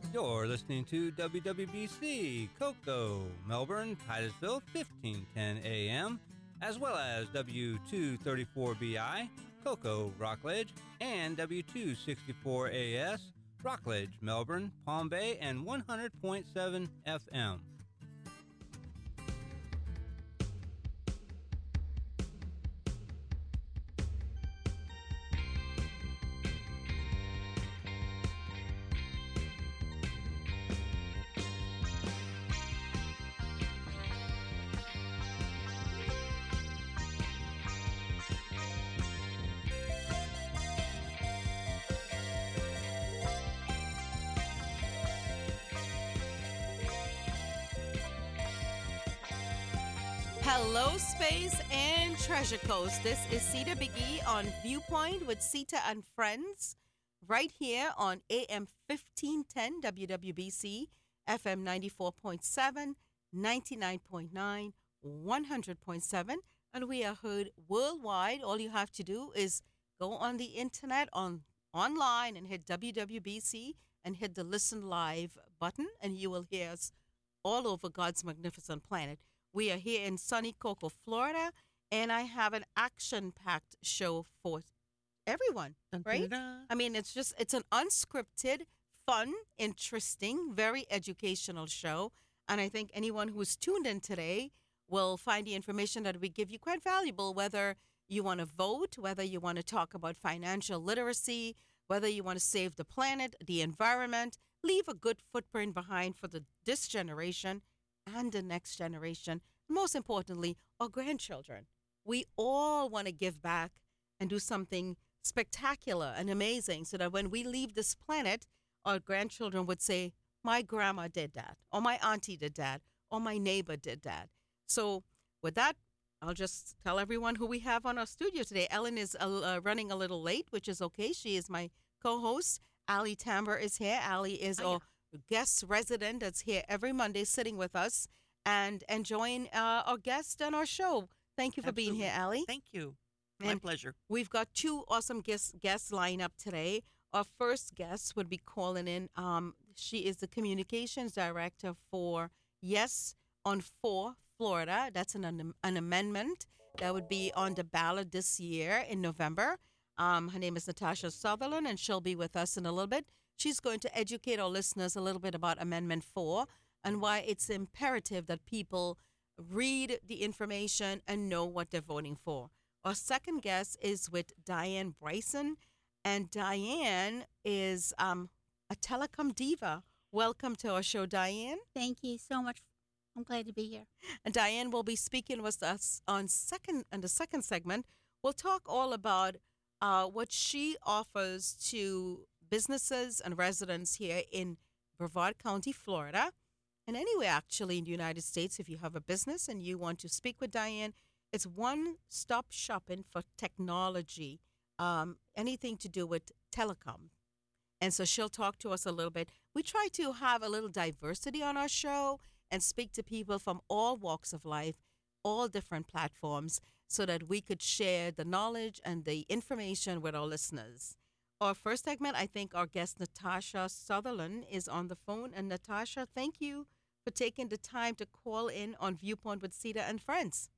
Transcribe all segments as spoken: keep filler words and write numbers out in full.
You're listening to W W B C, Cocoa, Melbourne, Titusville, fifteen ten A M, as well as W two thirty-four B I, Cocoa, Rockledge, and W two sixty-four A S, Rockledge, Melbourne, Palm Bay, and one hundred point seven F M. Hello, Space and Treasure Coast. This is Sita Biggie on Viewpoint with Sita and Friends, right here on A M fifteen ten W W B C, F M ninety-four point seven, ninety-nine point nine, one hundred point seven, and we are heard worldwide. All you have to do is go on the internet, on online, and hit W W B C and hit the Listen Live button, and you will hear us all over God's magnificent planet. We are here in sunny Cocoa, Florida, and I have an action-packed show for everyone, right? Dun-dun-dun. I mean, it's just, it's an unscripted, fun, interesting, very educational show. And I think anyone who's tuned in today will find the information that we give you quite valuable, whether you want to vote, whether you want to talk about financial literacy, whether you want to save the planet, the environment, leave a good footprint behind for the, this generation and the next generation, most importantly, our grandchildren. We all want to give back and do something spectacular and amazing so that when we leave this planet, our grandchildren would say, my grandma did that, or my auntie did that, or my neighbor did that. So with that, I'll just tell everyone who we have on our studio today. Ellen is uh, running a little late, which is okay. She is my co-host. Ali Tamber is here. Ali is Hiya. our guest resident that's here every Monday sitting with us and enjoying uh, our guest and our show. Thank you for being here, Ali. Thank you. My And pleasure. we've got two awesome guests, guests lined up today. Our first guest would be calling in. Um, she is the communications director for Yes on four Florida. That's an, an amendment that would be on the ballot this year in November. Um, her name is Natasha Sutherland, and she'll be with us in a little bit. She's going to educate our listeners a little bit about Amendment four and why it's imperative that people read the information and know what they're voting for. Our second guest is with Diane Bryson, and Diane is um, a telecom diva. Welcome to our show, Diane. Thank you so much. I'm glad to be here. And Diane will be speaking with us on second in the second segment. We'll talk all about uh, what she offers to businesses and residents here in Brevard County, Florida, and anywhere actually in the United States. If you have a business and you want to speak with Diane, it's one-stop shopping for technology, um, anything to do with telecom. And so she'll talk to us a little bit. We try to have a little diversity on our show and speak to people from all walks of life, all different platforms, so that we could share the knowledge and the information with our listeners. Our first segment, I think our guest Natasha Sutherland is on the phone. And Natasha, thank you for taking the time to call in on Viewpoint with Sita and Friends.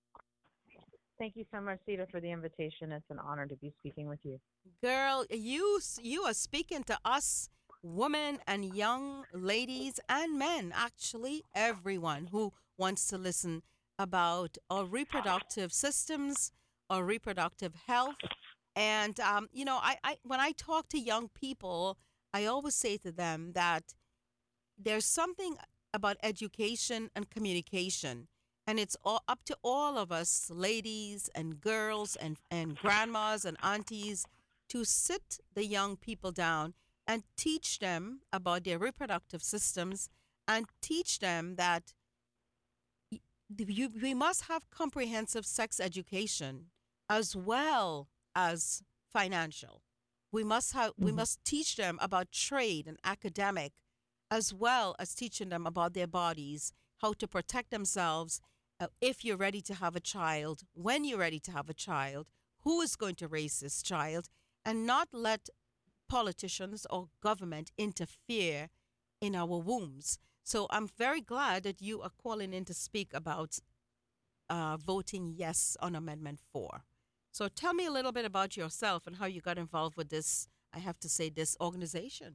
Thank you so much, Sita, for the invitation. It's an honor to be speaking with you. Girl, you you are speaking to us, women and young ladies and men, actually everyone who wants to listen about our reproductive systems, our reproductive health. And, um, you know, I, I when I talk to young people, I always say to them that there's something about education and communication. And it's all up to all of us, ladies and girls and, and grandmas and aunties, to sit the young people down and teach them about their reproductive systems and teach them that y- you, we must have comprehensive sex education as well as financial. We must have we must teach them about trade and academic, as well as teaching them about their bodies, how to protect themselves, uh, if you're ready to have a child, when you're ready to have a child, who is going to raise this child, and not let politicians or government interfere in our wombs. So I'm very glad that you are calling in to speak about uh, voting yes on Amendment four. So tell me a little bit about yourself and how you got involved with this, I have to say, this organization.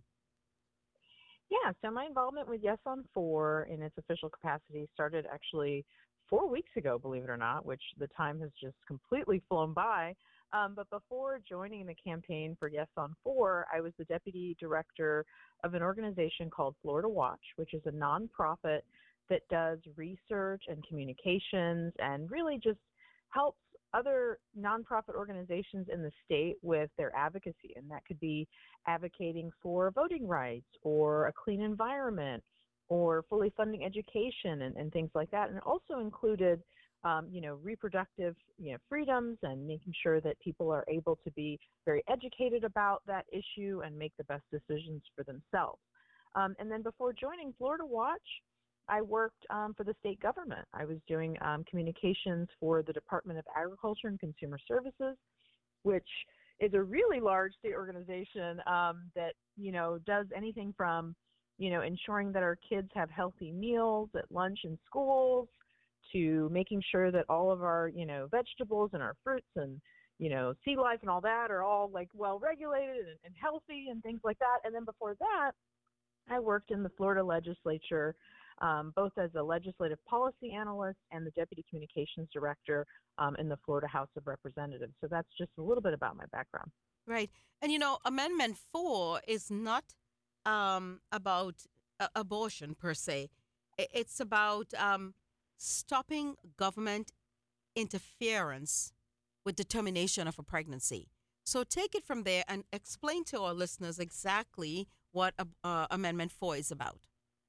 Yeah, so my involvement with Yes on four in its official capacity started actually four weeks ago, believe it or not, which the time has just completely flown by. Um, but before joining the campaign for Yes on four, I was the deputy director of an organization called Florida Watch, which is a nonprofit that does research and communications and really just helps other nonprofit organizations in the state with their advocacy. And that could be advocating for voting rights or a clean environment or fully funding education and, and things like that. And it also included, um, you know, reproductive, you know, freedoms and making sure that people are able to be very educated about that issue and make the best decisions for themselves. Um, and then before joining Florida Watch, I worked um, for the state government. I was doing um, communications for the Department of Agriculture and Consumer Services, which is a really large state organization um, that, you know, does anything from, you know, ensuring that our kids have healthy meals at lunch in schools to making sure that all of our, you know, vegetables and our fruits and, you know, sea life and all that are all like well regulated and, and healthy and things like that. And then before that, I worked in the Florida legislature, um, both as a legislative policy analyst and the deputy communications director um, in the Florida House of Representatives. So that's just a little bit about my background. Right. And you know, Amendment four is not um, about uh, abortion per se, I- it's about um, stopping government interference with the termination of a pregnancy. So take it from there and explain to our listeners exactly what uh, uh, Amendment four is about.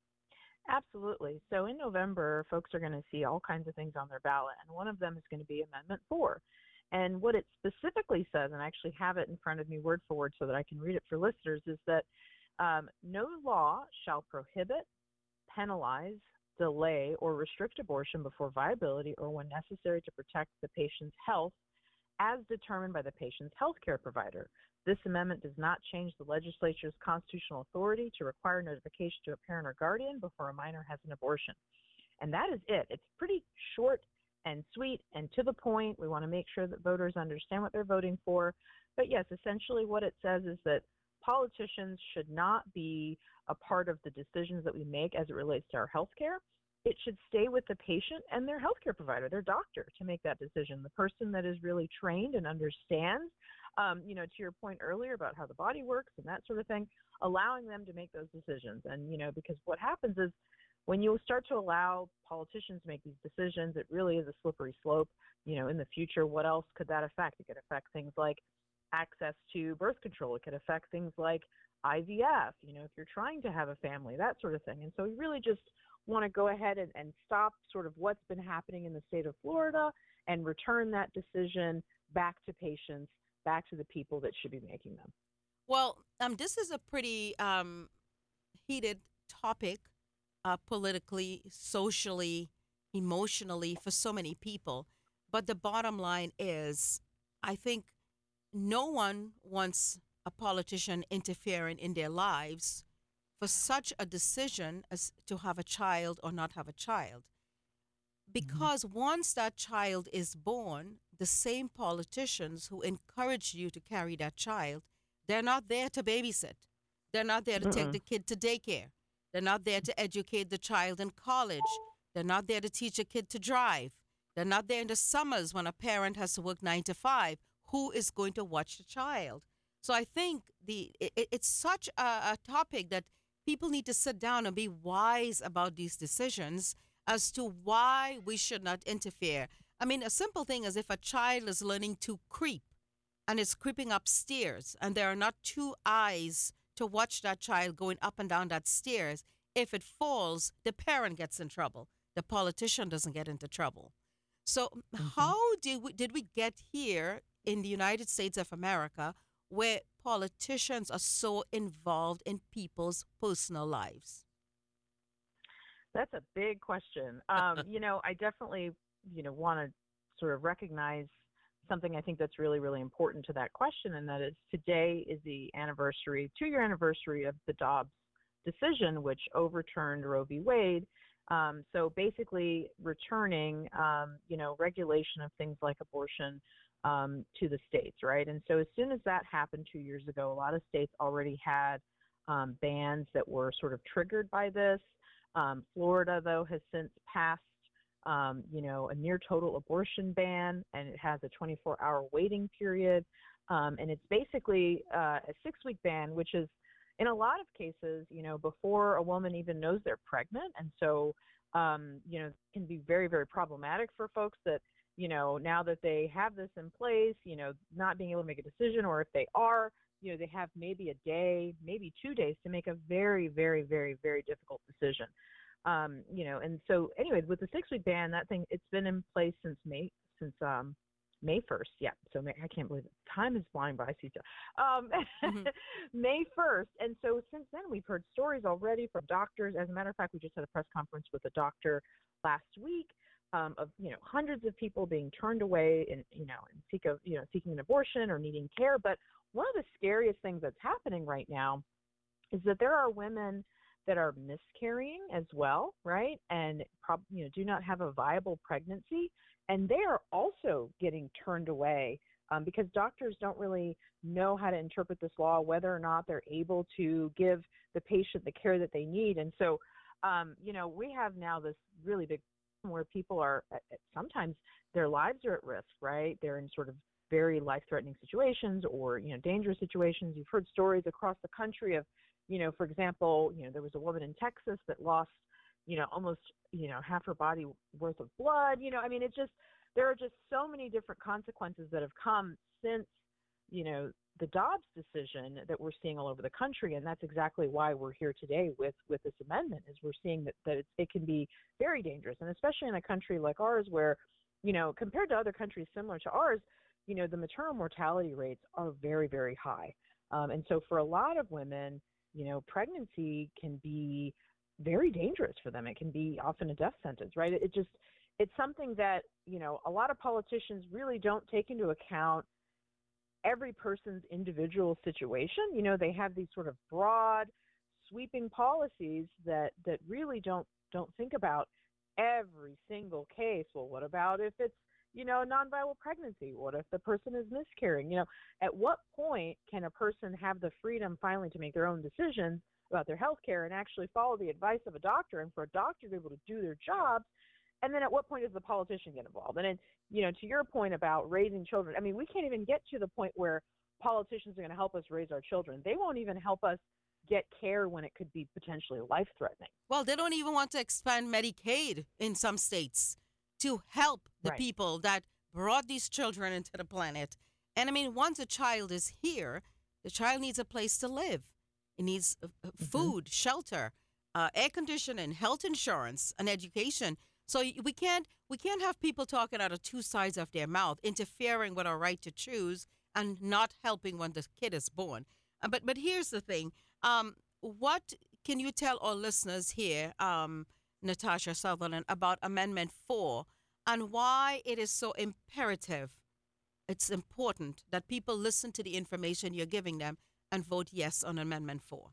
Absolutely. So in November, folks are going to see all kinds of things on their ballot, and one of them is going to be Amendment four. And what it specifically says, and I actually have it in front of me word for word so that I can read it for listeners, is that um, no law shall prohibit, penalize, delay, or restrict abortion before viability or when necessary to protect the patient's health as determined by the patient's healthcare provider. This amendment does not change the legislature's constitutional authority to require notification to a parent or guardian before a minor has an abortion. And that is it. It's pretty short and sweet and to the point. We want to make sure that voters understand what they're voting for. But yes, essentially what it says is that politicians should not be a part of the decisions that we make as it relates to our health care. It should stay with the patient and their healthcare provider, their doctor, to make that decision. The person that is really trained and understands, um, you know, to your point earlier about how the body works and that sort of thing, allowing them to make those decisions. And, you know, because what happens is when you start to allow politicians to make these decisions, it really is a slippery slope. You know, in the future, what else could that affect? It could affect things like access to birth control. It could affect things like I V F, you know, if you're trying to have a family, that sort of thing. And so we really just want to go ahead and, and stop sort of what's been happening in the state of Florida and return that decision back to patients, back to the people that should be making them. Well, um, this is a pretty um, heated topic uh, politically, socially, emotionally for so many people. But the bottom line is, I think no one wants a politician interfering in their lives for such a decision as to have a child or not have a child. Because mm-hmm. once that child is born, the same politicians who encourage you to carry that child, they're not there to babysit. They're not there to Mm-mm. take the kid to daycare. They're not there to educate the child in college. They're not there to teach a kid to drive. They're not there in the summers when a parent has to work nine to five. Who is going to watch the child? So I think the it, it's such a, a topic that people need to sit down and be wise about these decisions as to why we should not interfere. I mean, a simple thing is if a child is learning to creep and is creeping upstairs and there are not two eyes to watch that child going up and down that stairs, if it falls, the parent gets in trouble. The politician doesn't get into trouble. So mm-hmm. how did we, did we get here in the United States of America where politicians are so involved in people's personal lives? That's a big question. Um, you know, I definitely, you know, want to sort of recognize something I think that's really, really important to that question, and that is today is the anniversary, two-year anniversary of the Dobbs decision, which overturned Roe v. Wade. Um, so basically, returning, um, you know, regulation of things like abortion um, to the states, right? And so as soon as that happened two years ago, a lot of states already had um, bans that were sort of triggered by this. Um, Florida, though, has since passed, um, you know, a near total abortion ban, and it has a twenty-four hour waiting period. Um, and it's basically uh, a six-week ban, which is, in a lot of cases, you know, before a woman even knows they're pregnant. And so, um, you know, it can be very, very problematic for folks that, you know, now that they have this in place, you know, not being able to make a decision, or if they are, you know, they have maybe a day, maybe two days to make a very, very, very, very difficult decision. Um, you know, and so anyway, with the six-week ban, that thing, it's been in place since May, since um, May first. Yeah. So May, I can't believe it. Time is flying by, Sita. Um, mm-hmm. May first. And so since then, we've heard stories already from doctors. As a matter of fact, we just had a press conference with a doctor last week um, of, you know, hundreds of people being turned away and, you know, and seek of, you know, seeking an abortion or needing care. But one of the scariest things that's happening right now is that there are women that are miscarrying as well, right? And prob- you know, do not have a viable pregnancy. And they are also getting turned away um, because doctors don't really know how to interpret this law, whether or not they're able to give the patient the care that they need. And so, um, you know, we have now this really big problem where people are, sometimes their lives are at risk, right? They're in sort of very life-threatening situations or, you know, dangerous situations. You've heard stories across the country of, you know, for example, you know, there was a woman in Texas that lost, you know, almost, you know, half her body worth of blood. You know, I mean, it just, there are just so many different consequences that have come since, you know, the Dobbs decision that we're seeing all over the country. And that's exactly why we're here today with, with this amendment, is we're seeing that, that it, it can be very dangerous. And especially in a country like ours where, you know, compared to other countries similar to ours, you know, the maternal mortality rates are very, very high. Um, and so for a lot of women, you know, pregnancy can be very dangerous for them. It can be often a death sentence, right? It, it just, it's something that, you know, a lot of politicians really don't take into account every person's individual situation. You know, they have these sort of broad, sweeping policies that, that really don't, don't think about every single case. Well, what about if it's, you know, a non-viable pregnancy? What if the person is miscarrying? You know, at what point can a person have the freedom finally to make their own decisions about their health care and actually follow the advice of a doctor, and for a doctor to be able to do their jobs? And then at what point does the politician get involved? And then, you know, to your point about raising children, I mean, we can't even get to the point where politicians are going to help us raise our children. They won't even help us get care when it could be potentially life-threatening. Well, they don't even want to expand Medicaid in some states to help the right. people that brought these children into the planet. And I mean, once a child is here, the child needs a place to live. It needs uh, food, mm-hmm. shelter, uh, air conditioning, health insurance, and education. So we can't we can't have people talking out of two sides of their mouth, interfering with our right to choose and not helping when the kid is born. Uh, but but here's the thing. Um, what can you tell our listeners here, um, Natasha Sutherland, about Amendment four and why it is so imperative, it's important that people listen to the information you're giving them and vote yes on Amendment four?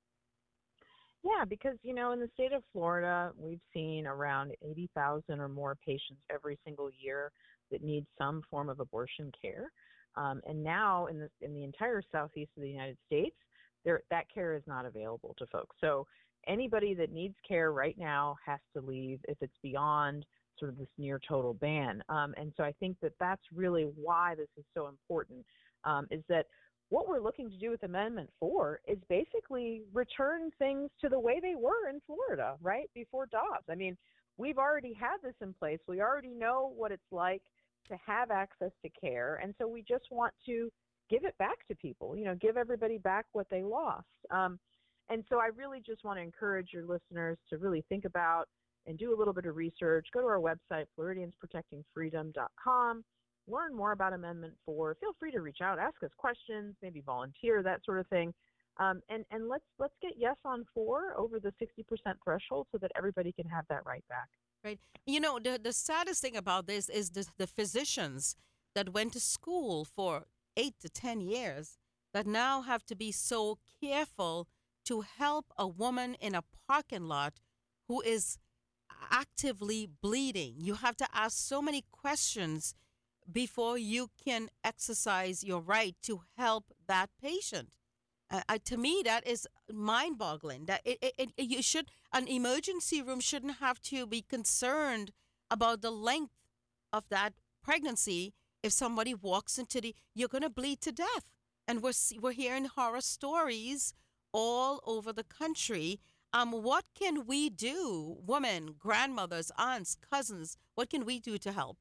Yeah, because, you know, in the state of Florida, we've seen around eighty thousand or more patients every single year that need some form of abortion care. Um, and now in the, in the entire southeast of the United States, there, that care is not available to folks. So anybody that needs care right now has to leave if it's beyond sort of this near total ban. Um, and so I think that that's really why this is so important, um, is that what we're looking to do with Amendment four is basically return things to the way they were in Florida, right, before Dobbs. I mean, we've already had this in place. We already know what it's like to have access to care, and so we just want to give it back to people, you know, give everybody back what they lost. Um, and so I really just want to encourage your listeners to really think about and do a little bit of research. Go to our website, Floridians Protecting Freedom dot com. Learn more about Amendment four. Feel free to reach out, ask us questions, maybe volunteer, that sort of thing. Um, and, and let's let's get yes on four over the sixty percent threshold so that everybody can have that right back. Right. You know, the, the saddest thing about this is the, the physicians that went to school for eight to ten years that now have to be so careful to help a woman in a parking lot who is actively bleeding? You have to ask so many questions before you can exercise your right to help that patient. Uh, uh, to me, that is mind-boggling. That it, it, it, you should an emergency room shouldn't have to be concerned about the length of that pregnancy. If somebody walks into the, you're going to bleed to death, and we're see- we're hearing horror stories all over the country. Um, what can we do, women, grandmothers, aunts, cousins? What can we do to help?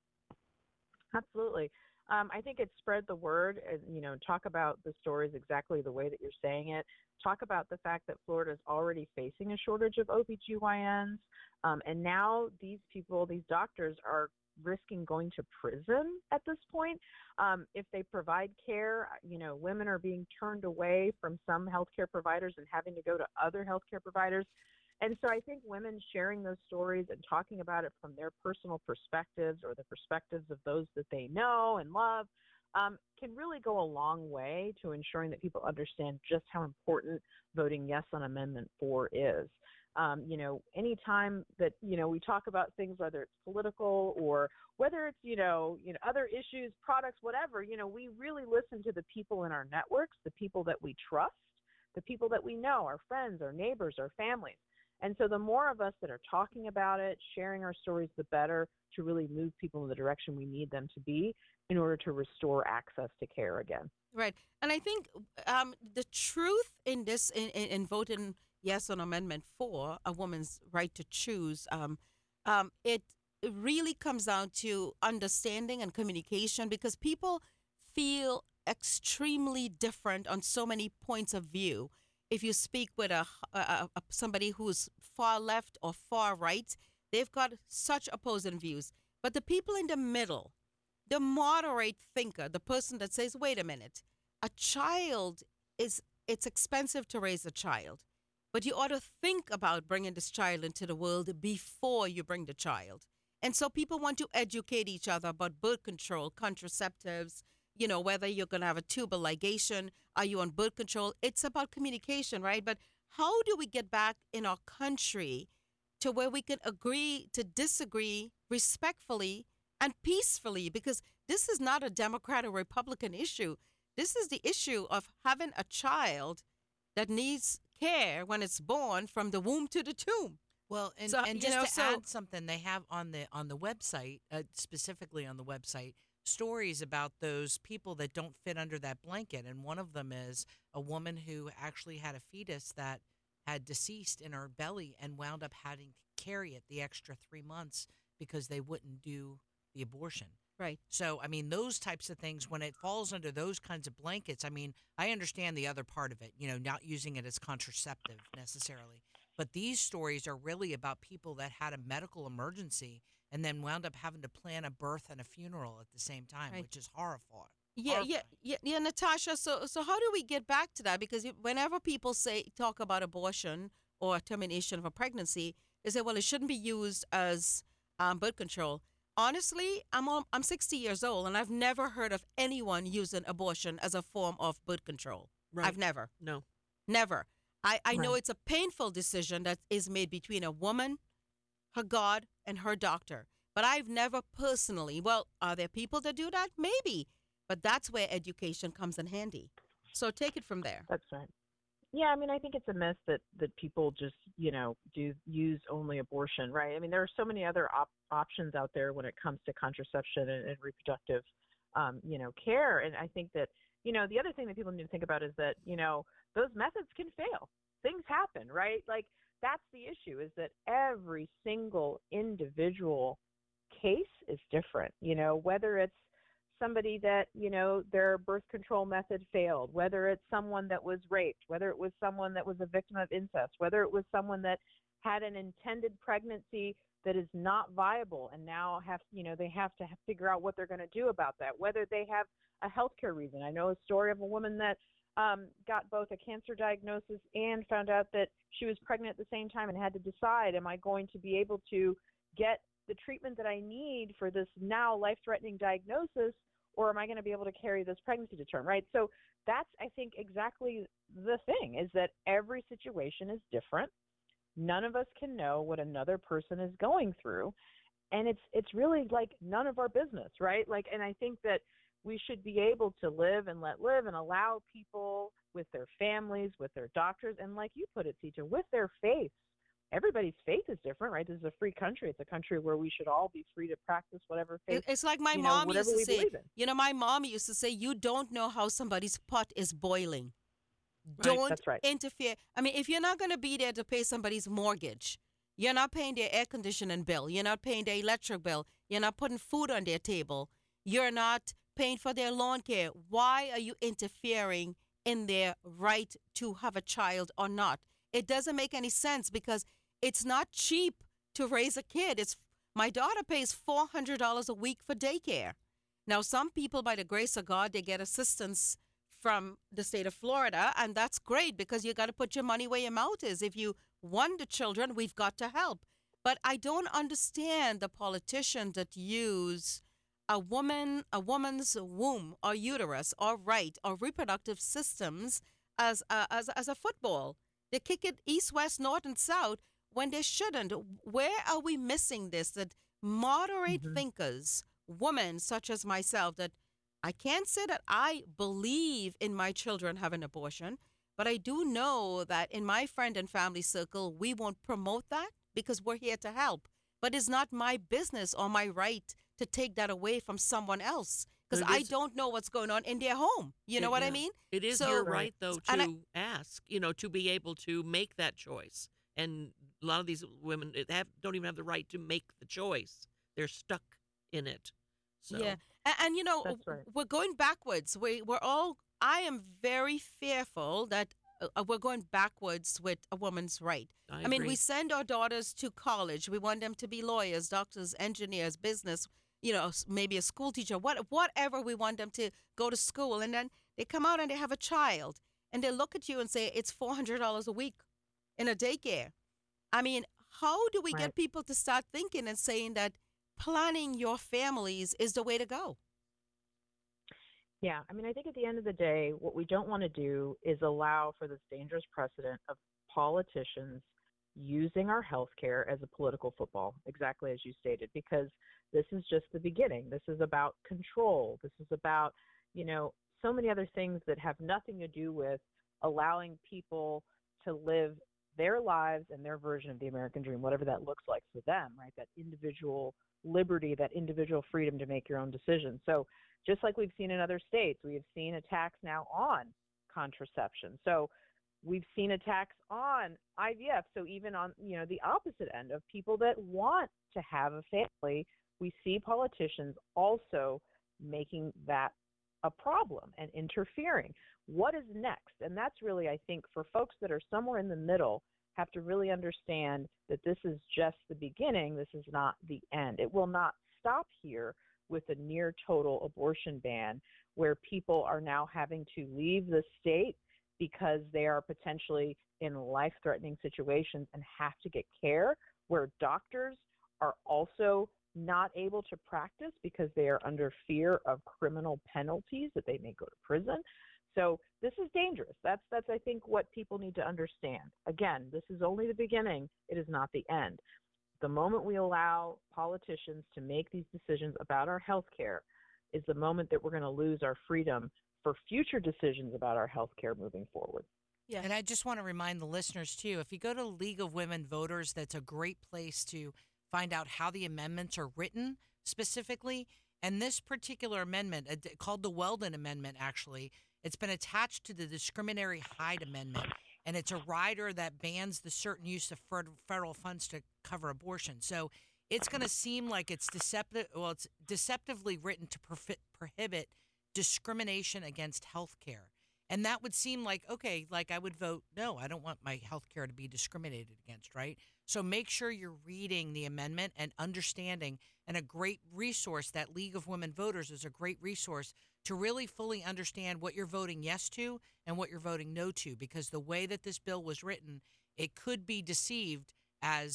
Absolutely. Um, I think it's spread the word, and, you know, talk about the stories exactly the way that you're saying it. Talk about the fact that Florida is already facing a shortage of O B G Y Ns. Um, and now these people, these doctors are risking going to prison at this point. Um, if they provide care, you know, women are being turned away from some healthcare providers and having to go to other healthcare providers. And so I think women sharing those stories and talking about it from their personal perspectives or the perspectives of those that they know and love um, can really go a long way to ensuring that people understand just how important voting yes on Amendment four is. Um, you know, anytime that, you know, we talk about things, whether it's political or whether it's, you know, you know, other issues, products, whatever, you know, we really listen to the people in our networks, the people that we trust, the people that we know, our friends, our neighbors, our families. And so the more of us that are talking about it, sharing our stories, the better to really move people in the direction we need them to be in order to restore access to care again. Right. And I think um, the truth in this, in, in, in voting yes on Amendment four, a woman's right to choose, um, um, it, it really comes down to understanding and communication, because people feel extremely different on so many points of view. If you speak with a, a, a somebody who's far left or far right, they've got such opposing views. But the people in the middle, the moderate thinker, the person that says, wait a minute, a child is, it's expensive to raise a child, but you ought to think about bringing this child into the world before you bring the child. And so people want to educate each other about birth control, contraceptives, you know, whether you're going to have a tubal ligation, are you on birth control? It's about communication, right? But how do we get back in our country to where we can agree to disagree respectfully and peacefully? Because this is not a Democrat or Republican issue. This is the issue of having a child that needs care when it's born from the womb to the tomb. Well, and, So, and you just know, to so- add something, they have on the on the website, uh, specifically on the website, stories about those people that don't fit under that blanket. And one of them is a woman who actually had a fetus that had deceased in her belly and wound up having to carry it the extra three months because they wouldn't do the abortion. Right. So, I mean, those types of things, when it falls under those kinds of blankets, I mean, I understand the other part of it, you know, not using it as contraceptive necessarily. But these stories are really about people that had a medical emergency and then wound up having to plan a birth and a funeral at the same time, Right. which is horrifying. Yeah, yeah, Horrifying. yeah, yeah, Natasha. So, so how do we get back to that? Because whenever people say talk about abortion or termination of a pregnancy, they say, well, it shouldn't be used as um, birth control. Honestly, I'm al- I'm sixty years old, and I've never heard of anyone using abortion as a form of birth control. Right. I've never, No. never. I, I know Right. it's a painful decision that is made between a woman, her God, and her doctor. But I've never personally, well, are there people that do that? Maybe. But that's where education comes in handy. So take it from there. That's right. Yeah, I mean, I think it's a myth that, that people just, you know, do use only abortion, right? I mean, there are so many other op- options out there when it comes to contraception and, and reproductive, um, you know, care. And I think that, you know, the other thing that people need to think about is that, you know, those methods can fail. Things happen, right? Like, that's the issue, is that every single individual case is different, you know, whether it's somebody that, you know, their birth control method failed, whether it's someone that was raped, whether it was someone that was a victim of incest, whether it was someone that had an intended pregnancy that is not viable and now have, you know, they have to figure out what they're going to do about that, whether they have a healthcare reason. I know a story of a woman that um, got both a cancer diagnosis and found out that she was pregnant at the same time and had to decide, am I going to be able to get the treatment that I need for this now life-threatening diagnosis, or am I going to be able to carry this pregnancy to term, right? So that's, I think, exactly the thing, is that every situation is different. None of us can know what another person is going through. And it's it's really like none of our business, right? Like, and I think that we should be able to live and let live and allow people with their families, with their doctors, and like you put it, Teacher, with their faith. Everybody's faith is different, right? This is a free country. It's a country where we should all be free to practice whatever faith, It- It's like my you know, mom whatever used to we say, believe in. you know, my mom used to say, you don't know how somebody's pot is boiling. Right. Don't That's right. interfere. I mean, if you're not going to be there to pay somebody's mortgage, you're not paying their air conditioning bill, you're not paying their electric bill, you're not putting food on their table, you're not paying for their lawn care, why are you interfering in their right to have a child or not? It doesn't make any sense because it's not cheap to raise a kid. It's my daughter pays four hundred dollars a week for daycare. Now, some people, by the grace of God, they get assistance from the state of Florida, and that's great because you got to put your money where your mouth is. If you want the children, we've got to help. But I don't understand the politicians that use a woman, a woman's womb or uterus or right or reproductive systems as a, as as a football. They kick it east, west, north, and south when they shouldn't. Where are we missing this? That moderate Mhm. thinkers, women such as myself, that I can't say that I believe in my children having abortion, but I do know that in my friend and family circle, we won't promote that because we're here to help. But it's not my business or my right to take that away from someone else because But it I is- don't know what's going on in their home. You know It- what I yeah. mean? It is So- your Right. right, though, And I- to ask, you know, to be able to make that choice. And a lot of these women it have, don't even have the right to make the choice. They're stuck in it. So, Yeah. And, and you know, That's right. we're going backwards. We, we're all, I am very fearful that uh, we're going backwards with a woman's right. I, I mean, we agree. send our daughters to college. We want them to be lawyers, doctors, engineers, business, you know, s- maybe a school teacher, what, whatever we want them to go to school. And then they come out and they have a child and they look at you and say, it's four hundred dollars a week in a daycare. I mean, how do we get Right. people to start thinking and saying that planning your families is the way to go? Yeah, I mean, I think at the end of the day, what we don't want to do is allow for this dangerous precedent of politicians using our healthcare as a political football, exactly as you stated, because this is just the beginning. This is about control. This is about, you know, so many other things that have nothing to do with allowing people to live their lives and their version of the American dream, whatever that looks like for them, right? That individual liberty, that individual freedom to make your own decisions. So just like we've seen in other states, we have seen attacks now on contraception. So we've seen attacks on I V F. So even on, you know, the opposite end of people that want to have a family, we see politicians also making that a problem and interfering. What is next? And that's really, I think, for folks that are somewhere in the middle, have to really understand that this is just the beginning. This is not the end. It will not stop here with a near total abortion ban where people are now having to leave the state because they are potentially in life-threatening situations and have to get care, where doctors are also not able to practice because they are under fear of criminal penalties, that they may go to prison. So this is dangerous. That's, that's I think, what people need to understand. Again, this is only the beginning. It is not the end. The moment we allow politicians to make these decisions about our health care is the moment that we're going to lose our freedom for future decisions about our health care moving forward. Yeah. And I just want to remind the listeners, too, if you go to League of Women Voters, that's a great place to find out how the amendments are written specifically. And this particular amendment, uh, d- called the Weldon Amendment, actually, it's been attached to the Discriminatory Hyde Amendment. And it's a rider that bans the certain use of fer- federal funds to cover abortion. So it's going to seem like it's deceptive. Well, it's deceptively written to profi- prohibit discrimination against health care. And that would seem like, okay, like I would vote, no, I don't want my health care to be discriminated against, right? So make sure you're reading the amendment and understanding. And a great resource, that League of Women Voters is a great resource to really fully understand what you're voting yes to and what you're voting no to. Because the way that this bill was written, it could be deceived as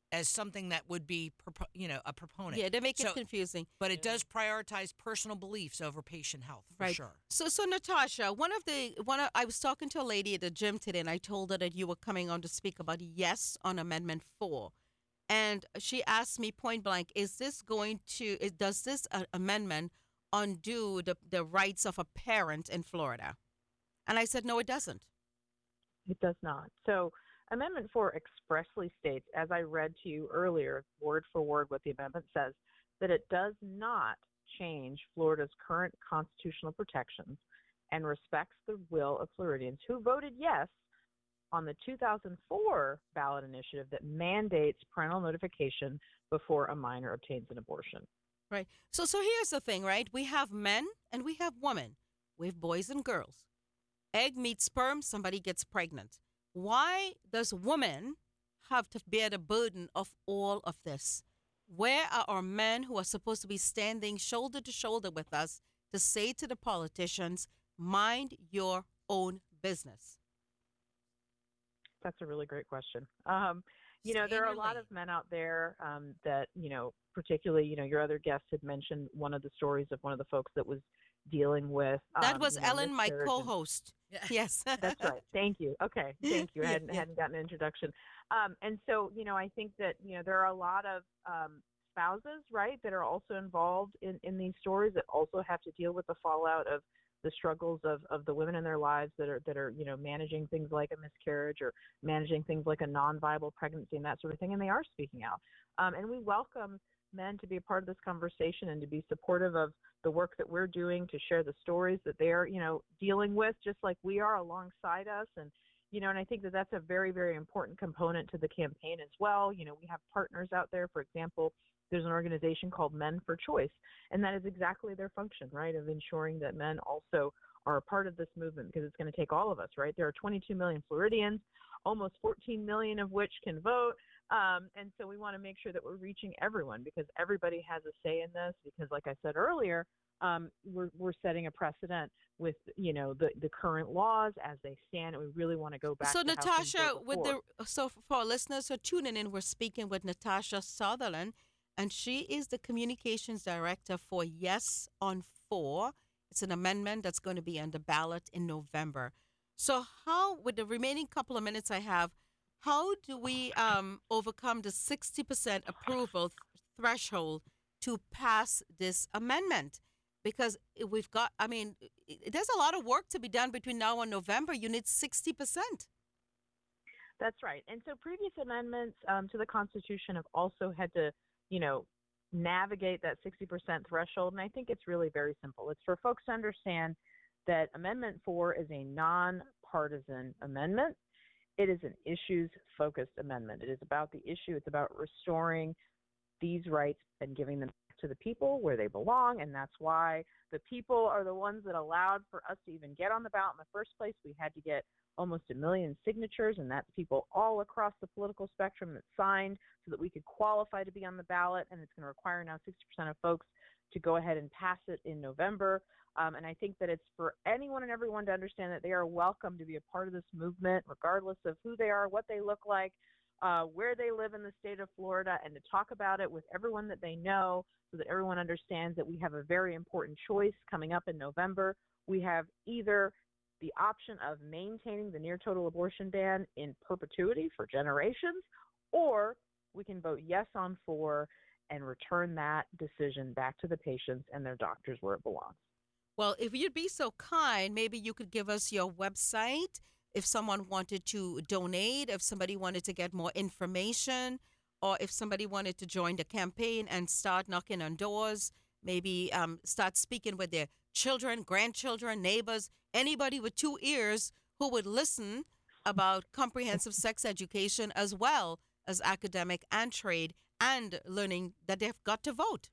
as something that would be, propo- you know, a proponent. Yeah, they make So- it confusing. But it does prioritize personal beliefs over patient health, for Right. sure. So, so Natasha, one of the one of, I was talking to a lady at the gym today, and I told her that you were coming on to speak about yes on Amendment Four, and she asked me point blank, "Is this going to? Is, does this uh, amendment undo the the rights of a parent in Florida?" And I said, "No, it doesn't." It does not. So Amendment four expressly states, as I read to you earlier, word for word what the amendment says, that it does not change Florida's current constitutional protections and respects the will of Floridians who voted yes on the two thousand four ballot initiative that mandates parental notification before a minor obtains an abortion. Right. So, so here's the thing, right? We have men and we have women. We have boys and girls. Egg meets sperm, somebody gets pregnant. Why does women have to bear the burden of all of this? Where are our men who are supposed to be standing shoulder to shoulder with us to say to the politicians, mind your own business? That's a really great question. Um, you know, Stay there in are a your lot lane. of men out there um, that, you know, particularly, you know, your other guest had mentioned one of the stories of one of the folks that was dealing with. Um, That was you know, Ellen, my miscarriage and- co-host. Yes. That's right. Thank you. Okay. Thank you. I Yeah, hadn't, yeah. hadn't gotten an introduction. Um, and so, you know, I think that, you know, there are a lot of um, spouses, right, that are also involved in, in these stories that also have to deal with the fallout of the struggles of, of the women in their lives that are, that are, you know, managing things like a miscarriage or managing things like a non-viable pregnancy and that sort of thing. And they are speaking out. Um, and we welcome men to be a part of this conversation and to be supportive of the work that we're doing, to share the stories that they're, you know, dealing with just like we are alongside us. And, you know, and I think that that's a very, very important component to the campaign as well. You know, we have partners out there. For example, there's an organization called Men for Choice, and that is exactly their function, right, of ensuring that men also are a part of this movement, because it's going to take all of us, right? There are twenty-two million Floridians, almost fourteen million of which can vote. Um, and so we want to make sure that we're reaching everyone, because everybody has a say in this, because like I said earlier, um, we're, we're setting a precedent with, you know, the, the current laws as they stand. And we really want to go back So to how things Natasha, were with before. the so for our listeners who are tuning in, we're speaking with Natasha Sutherland, and she is the communications director for Yes on Four. It's an amendment that's going to be on the ballot in November. So how, with the remaining couple of minutes I have, how do we um, overcome the sixty percent approval th- threshold to pass this amendment? Because we've got, I mean, i- i- there's a lot of work to be done between now and November. You need sixty percent. That's right. And so previous amendments um, to the Constitution have also had to, you know, navigate that sixty percent threshold. And I think it's really very simple. It's for folks to understand that Amendment four is a nonpartisan amendment. It is an issues-focused amendment. It is about the issue. It's about restoring these rights and giving them to the people where they belong. And that's why the people are the ones that allowed for us to even get on the ballot in the first place. We had to get almost a million signatures, and that's people all across the political spectrum that signed so that we could qualify to be on the ballot. And it's going to require now sixty percent of folks to go ahead and pass it in November. Um, and I think that it's for anyone and everyone to understand that they are welcome to be a part of this movement, regardless of who they are, what they look like, uh, where they live in the state of Florida, and to talk about it with everyone that they know so that everyone understands that we have a very important choice coming up in November. We have either the option of maintaining the near total abortion ban in perpetuity for generations, or we can vote yes on four and return that decision back to the patients and their doctors where it belongs. Well, if you'd be so kind, maybe you could give us your website if someone wanted to donate, if somebody wanted to get more information, or if somebody wanted to join the campaign and start knocking on doors, maybe um, start speaking with their children, grandchildren, neighbors, anybody with two ears who would listen about comprehensive sex education as well as academic and trade and learning that they've got to vote.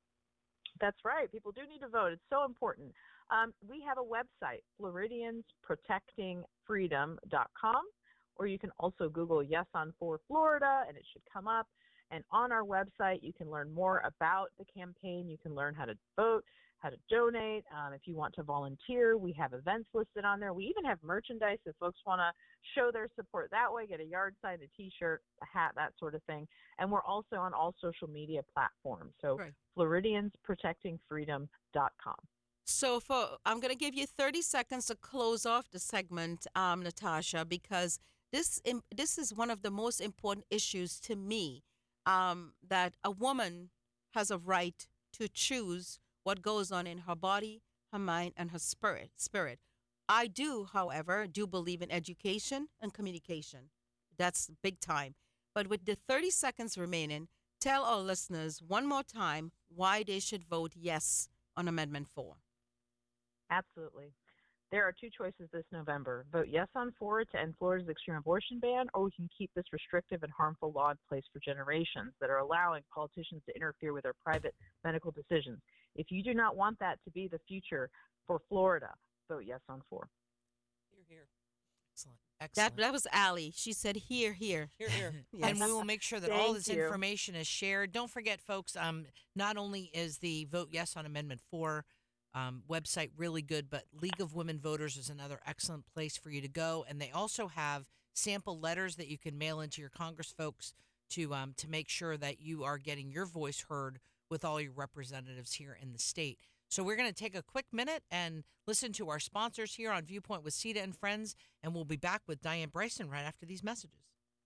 That's right. People do need to vote. It's so important. Um, we have a website, Floridians Protecting Freedom dot com, or you can also Google Yes on four Florida, and it should come up. And on our website, you can learn more about the campaign. You can learn how to vote. how to donate. Um, if you want to volunteer, we have events listed on there. We even have merchandise if folks want to show their support that way, get a yard sign, a T-shirt, a hat, that sort of thing. And we're also on all social media platforms. So Right. Floridians Protecting Freedom dot com. So for I'm going to give you thirty seconds to close off the segment, um, Natasha, because this im- this is one of the most important issues to me. Um, that a woman has a right to choose what goes on in her body, her mind, and her spirit. Spirit. I do, however, do believe in education and communication. That's big time. But with the thirty seconds remaining, tell our listeners one more time why they should vote yes on Amendment four. Absolutely. There are two choices this November. Vote yes on four to end Florida's extreme abortion ban, or we can keep this restrictive and harmful law in place for generations that are allowing politicians to interfere with our private medical decisions. If you do not want that to be the future for Florida, vote yes on four. Here, here, Excellent. That Excellent. that was Allie. She said, "Here, here." here, here. And we will make sure that all Thank this you. information is shared. Don't forget, folks, um, not only is the Vote Yes on Amendment four um, website really good, but League of Women Voters is another excellent place for you to go. And they also have sample letters that you can mail into your Congress folks to um, to make sure that you are getting your voice heard with all your representatives here in the state. So we're going to take a quick minute and listen to our sponsors here on Viewpoint with Sita and Friends, and we'll be back with Diane Bryson right after these messages.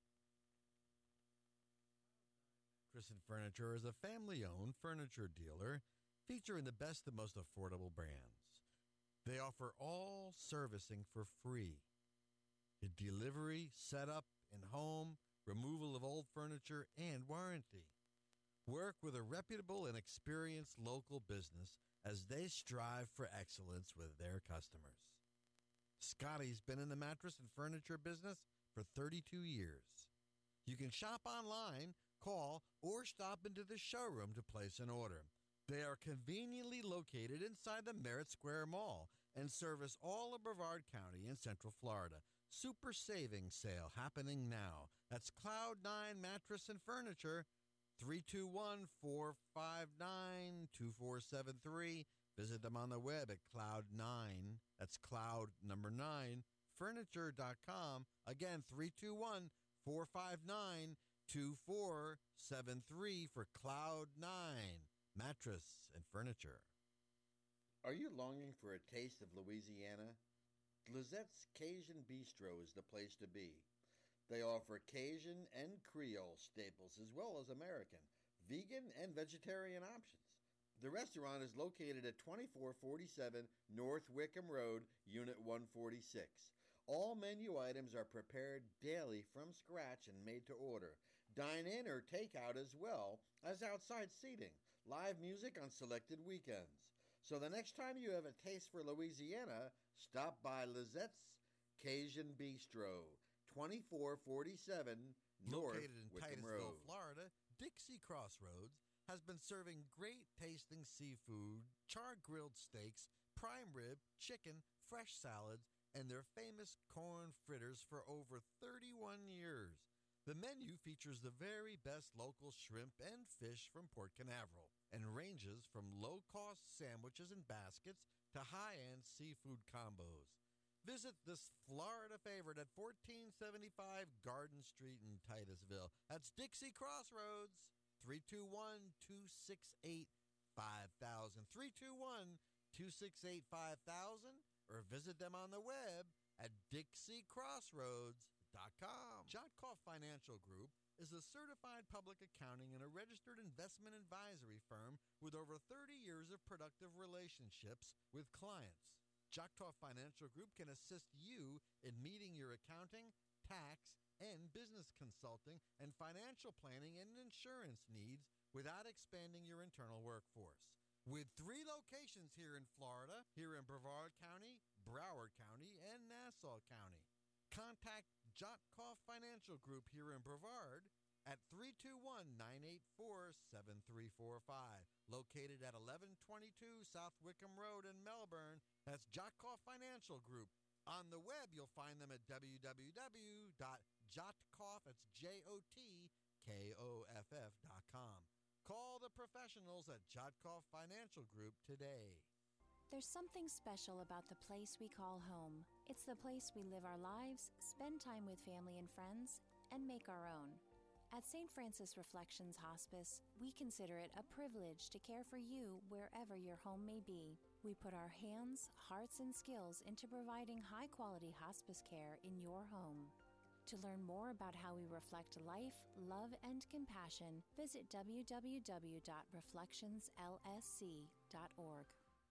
Christen Furniture is a family-owned furniture dealer featuring the best and most affordable brands. They offer all servicing for free. The delivery, setup, in-home, removal of old furniture, and warranty. Work with a reputable and experienced local business as they strive for excellence with their customers. Scotty's been in the mattress and furniture business for thirty-two years. You can shop online, call, or stop into the showroom to place an order. They are conveniently located inside the Merritt Square Mall and service all of Brevard County in Central Florida. Super savings sale happening now. That's Cloud nine Mattress and Furniture, three two one, four five nine, two four seven three. Visit them on the web at Cloud nine, that's Cloud number nine, furniture dot com. Again, three two one, four five nine, two four seven three for Cloud nine Mattress and Furniture. Are you longing for a taste of Louisiana? Lizette's Cajun Bistro is the place to be. They offer Cajun and Creole staples as well as American, vegan, and vegetarian options. The restaurant is located at twenty-four forty-seven North Wickham Road, Unit one forty-six. All menu items are prepared daily from scratch and made to order. Dine in or take out as well as outside seating. Live music on selected weekends. So the next time you have a taste for Louisiana, stop by Lizette's Cajun Bistro, twenty-four forty-seven North Located in Wickham Titusville, Road. Florida, Dixie Crossroads has been serving great tasting seafood, charred grilled steaks, prime rib, chicken, fresh salads, and their famous corn fritters for over thirty-one years. The menu features the very best local shrimp and fish from Port Canaveral and ranges from low-cost sandwiches and baskets to high-end seafood combos. Visit this Florida favorite at fourteen seventy-five Garden Street in Titusville. That's Dixie Crossroads, three two one, two six eight, five thousand, three two one, two six eight, five thousand, or visit them on the web at dixie crossroads dot com. Jotkoff Financial Group is a certified public accounting and a registered investment advisory firm with over thirty years of productive relationships with clients. Jotkoff Financial Group can assist you in meeting your accounting, tax, and business consulting and financial planning and insurance needs without expanding your internal workforce. With three locations here in Florida, here in Brevard County, Broward County, and Nassau County. Contact Jotkoff Financial Group here in Brevard at three two one, nine eight four, seven three four five. Located at eleven twenty-two South Wickham Road in Melbourne, that's Jotkoff Financial Group. On the web, you'll find them at w w w dot jotkoff, that's J O T K O F F dot com. Call the professionals at Jotkoff Financial Group today. There's something special about the place we call home. It's the place we live our lives, spend time with family and friends, and make our own. At Saint Francis Reflections Hospice, we consider it a privilege to care for you wherever your home may be. We put our hands, hearts, and skills into providing high-quality hospice care in your home. To learn more about how we reflect life, love, and compassion, visit w w w dot reflections l s c dot org.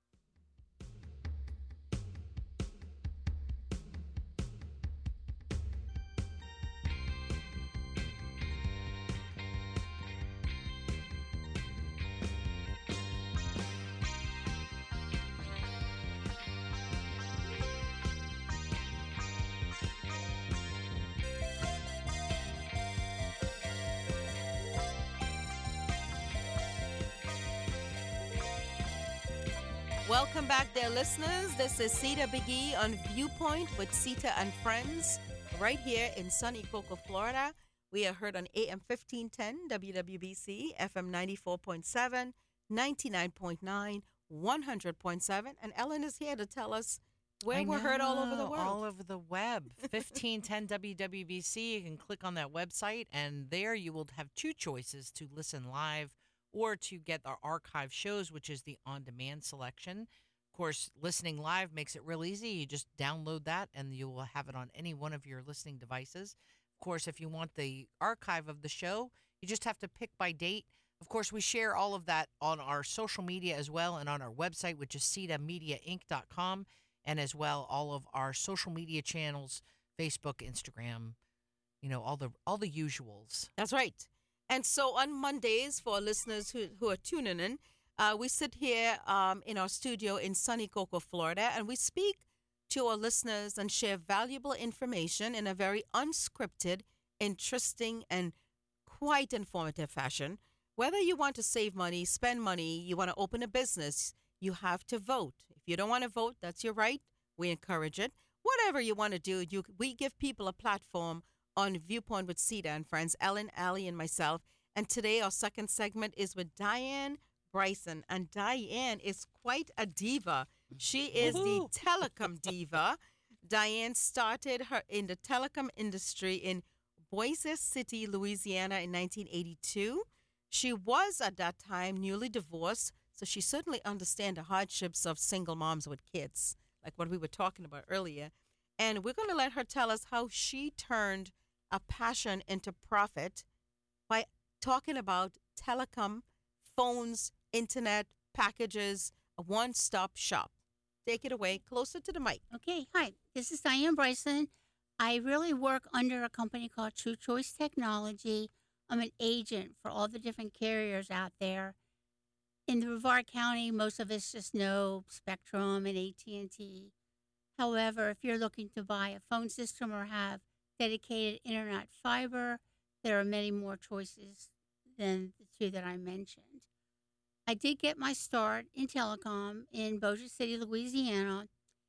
Welcome back, dear listeners. This is Sita Biggie on Viewpoint with Sita and Friends right here in sunny Cocoa, Florida. We are heard on A M fifteen ten W W B C, F M ninety-four point seven, ninety-nine point nine, one hundred point seven. And Ellen is here to tell us where I we're heard all over the know, world. All over the web. fifteen ten W W B C. You can click on that website, and there you will have two choices to listen live or to get our archive shows, which is the on-demand selection. Of course, listening live makes it real easy. You just download that, and you will have it on any one of your listening devices. Of course, if you want the archive of the show, you just have to pick by date. Of course, we share all of that on our social media as well and on our website, which is sita media inc dot com, and as well all of our social media channels, Facebook, Instagram, you know, all the all the usuals. That's right. And so on Mondays, for our listeners who, who are tuning in, uh, we sit here um, in our studio in sunny Cocoa, Florida, and we speak to our listeners and share valuable information in a very unscripted, interesting, and quite informative fashion. Whether you want to save money, spend money, you want to open a business, you have to vote. If you don't want to vote, that's your right. We encourage it. Whatever you want to do, you, we give people a platform on Viewpoint with Sita and Friends, Ellen, Allie, and myself. And today our second segment is with Diane Bryson. And Diane is quite a diva. She is Woo-hoo. the telecom diva. Diane started her in the telecom industry in Boise City, Louisiana in nineteen eighty-two. She was at that time newly divorced, so she certainly understands the hardships of single moms with kids, like what we were talking about earlier. And we're going to let her tell us how she turned a passion into profit by talking about telecom, phones, internet, packages, a one-stop shop. Take it away, closer to the mic. Okay, hi. This is Diane Bryson. I really work under a company called True Choice Technology. I'm an agent for all the different carriers out there. In the Brevard County, most of us just know Spectrum and A T and T. However, if you're looking to buy a phone system or have dedicated internet fiber, there are many more choices than the two that I mentioned. I did get my start in telecom in Bossier City, Louisiana,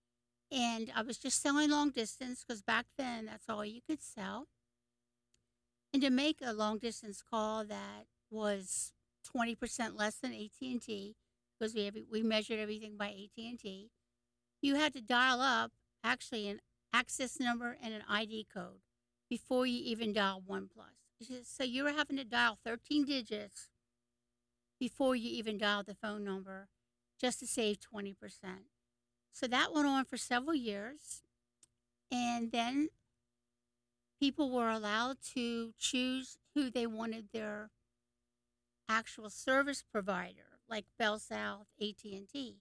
and I was just selling long distance because back then that's all you could sell. And to make a long distance call that was twenty percent less than A T and T, because we every, we measured everything by A T and T, you had to dial up actually an access number and an I D code before you even dial One Plus. So you were having to dial thirteen digits before you even dial the phone number just to save twenty percent. So that went on for several years. And then people were allowed to choose who they wanted their actual service provider, like Bell South, A T and T.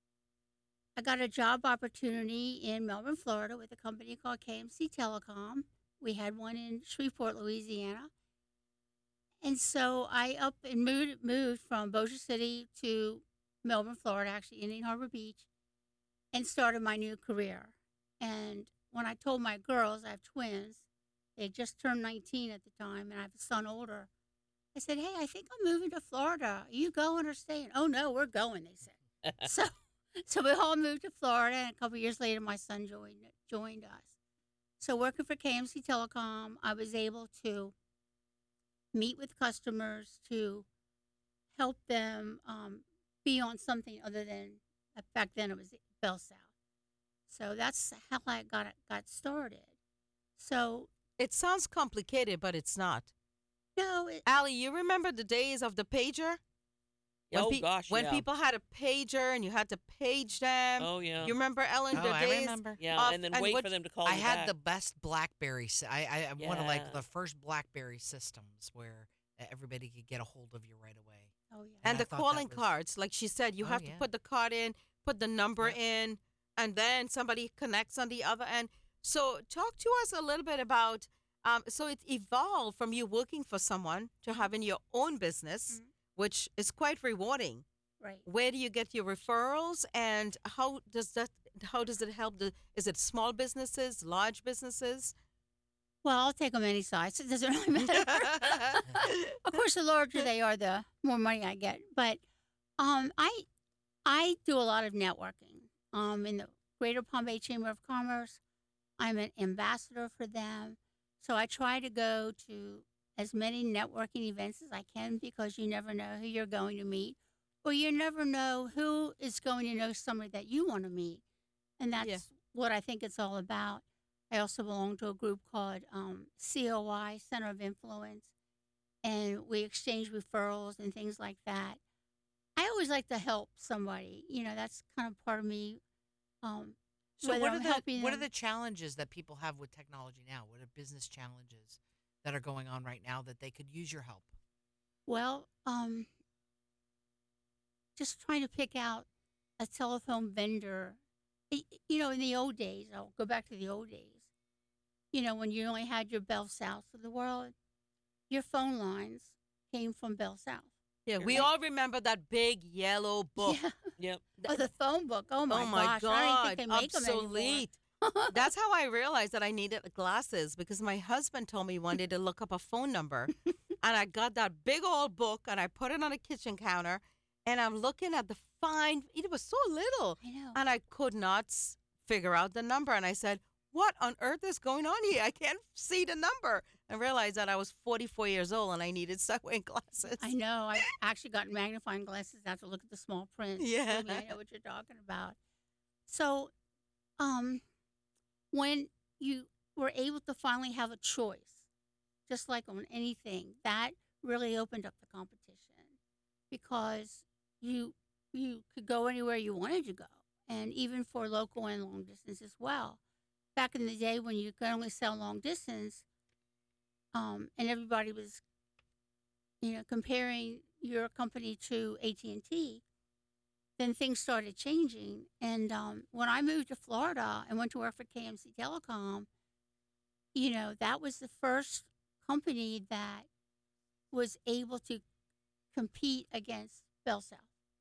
I got a job opportunity in Melbourne, Florida with a company called K M C Telecom. We had one in Shreveport, Louisiana. And so I up and moved, moved from Bossier City to Melbourne, Florida, actually Indian Harbor Beach, and started my new career. And when I told my girls, I have twins, they had just turned nineteen at the time, and I have a son older. I said, hey, I think I'm moving to Florida. Are you going or staying? Oh, no, we're going, they said. so so we all moved to Florida, and a couple years later, my son joined joined us. So working for K M C Telecom, I was able to meet with customers to help them um, be on something other than uh, back then it was Bell South. So that's how I got it, got started. So It sounds complicated, but it's not. no, it, Allie, you remember the days of the pager? When Oh, pe- gosh, When yeah. people had a pager and you had to page them. Oh, yeah. You remember, Ellen, Oh, the I days? remember. Yeah, of- and then and wait what- for them to call I you had back. the best BlackBerry. sy- I I one of like Yeah. the first BlackBerry systems where uh, everybody could get a hold of you right away. oh yeah. And I the thought that calling was- cards, like she said, you Oh, have to yeah. put the card in, put the number Yep. in, and then somebody connects on the other end. So, talk to us a little bit about. Um, so it evolved from you working for someone to having your own business, Mhm. which is quite rewarding. Right. Where do you get your referrals, and how does that? How does it help? The is it small businesses, large businesses? Well, I'll take them any size. It doesn't really matter. Of course, the larger they are, the more money I get. But um, I I do a lot of networking. Um, in the Greater Palm Bay Chamber of Commerce, I'm an ambassador for them. So I try to go to as many networking events as I can because you never know who you're going to meet, or you never know who is going to know somebody that you want to meet. And that's Yeah. what I think it's all about. I also belong to a group called um, C O I, Center of Influence, and we exchange referrals and things like that. I always like to help somebody. You know, that's kind of part of me. Um, So whether what I'm are the helping what are them- the challenges that people have with technology now? What are business challenges that are going on right now that they could use your help? Well, um, just trying to pick out a telephone vendor. Y- You know, in the old days, I'll go back to the old days. You know, when you only had your Bell South of the world, your phone lines came from Bell South. Yeah, we Right. all remember that big yellow book. Yeah. Yep. Oh, the phone book. Oh my, oh my gosh! God, I don't even think they make them anymore. obsolete. That's how I realized that I needed glasses because my husband told me one day to look up a phone number. And I got that big old book and I put it on the kitchen counter and I'm looking at the fine, it was so little. I know. And I could not s- figure out the number. And I said, what on earth is going on here? I can't see the number. I realized that I was forty-four years old and I needed wearing glasses. I know. I've actually gotten magnifying glasses now to look at the small print. Yeah. Believe me, I know what you're talking about. So, um, when you were able to finally have a choice, just like on anything, that really opened up the competition because you you could go anywhere you wanted to go, and even for local and long distance as well. Back in the day when you could only sell long distance, um, and everybody was, you know, comparing your company to A T and T, then things started changing. And um, when I moved to Florida and went to work for K M C Telecom, you know, that was the first company that was able to compete against Bell South.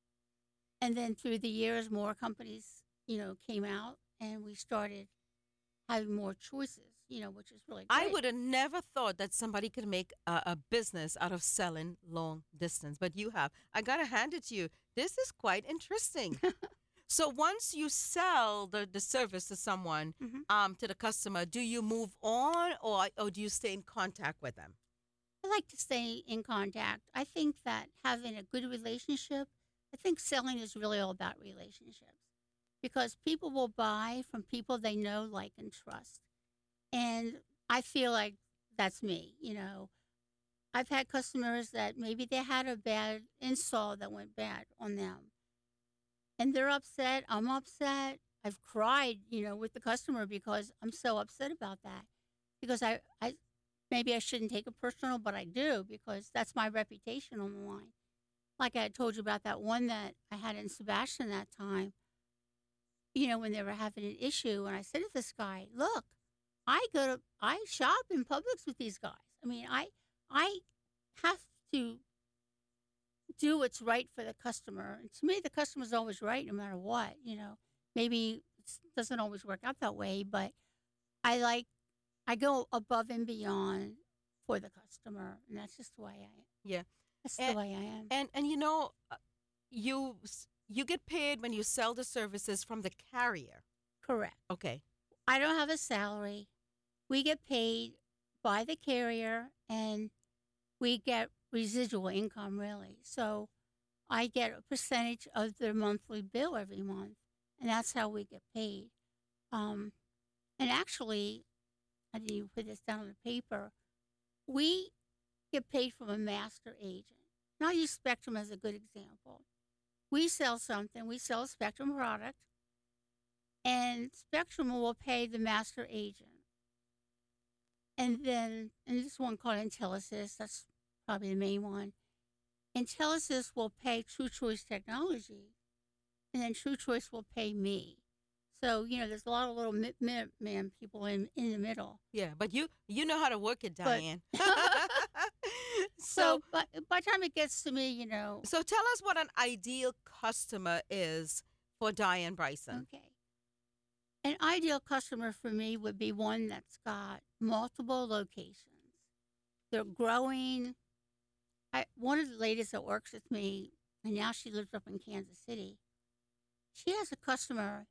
And then through the years, more companies, you know, came out and we started having more choices, you know, which is really great. I would have never thought that somebody could make a, a business out of selling long distance, but you have. I got to hand it to you. This is quite interesting. So once you sell the, the service to someone, Mhm. um, to the customer, do you move on or, or do you stay in contact with them? I like to stay in contact. I think that having a good relationship, I think selling is really all about relationships because people will buy from people they know, like, and trust. And I feel like that's me, you know. I've had customers that maybe they had a bad install that went bad on them. And they're upset. I'm upset. I've cried, you know, with the customer because I'm so upset about that. Because I, I maybe I shouldn't take it personal, but I do because that's my reputation on the line. Like I had told you about that one that I had in Sebastian that time, you know, when they were having an issue. And I said to this guy, look, I go to, I shop in Publix with these guys. I mean, I, I have to do what's right for the customer. And to me, the customer's always right no matter what, you know. Maybe it doesn't always work out that way, but I like, I go above and beyond for the customer. And that's just the way I am. Yeah. That's And- the way I am. And and you know, uh, you s- you get paid when you sell the services from the carrier. Correct. Okay. I don't have a salary. We get paid by the carrier and we get residual income, really. So I get a percentage of their monthly bill every month, and that's how we get paid. Um, and actually, I didn't even put this down on the paper. We get paid from a master agent. And I'll use Spectrum as a good example. We sell something, we sell a Spectrum product, and Spectrum will pay the master agent. And then, and this one called Intellisys, that's probably the main one. Intellisys will pay True Choice Technology, and then True Choice will pay me. So, you know, there's a lot of little mi- man people in, in the middle. Yeah, but you you know how to work it, But- Diane. So, so by, by the time it gets to me, you know, so tell us what an ideal customer is for Diane Bryson. okay. An ideal customer for me would be one that's got multiple locations. They're growing. I, one of the ladies that works with me, and now she lives up in Kansas City, she has a customer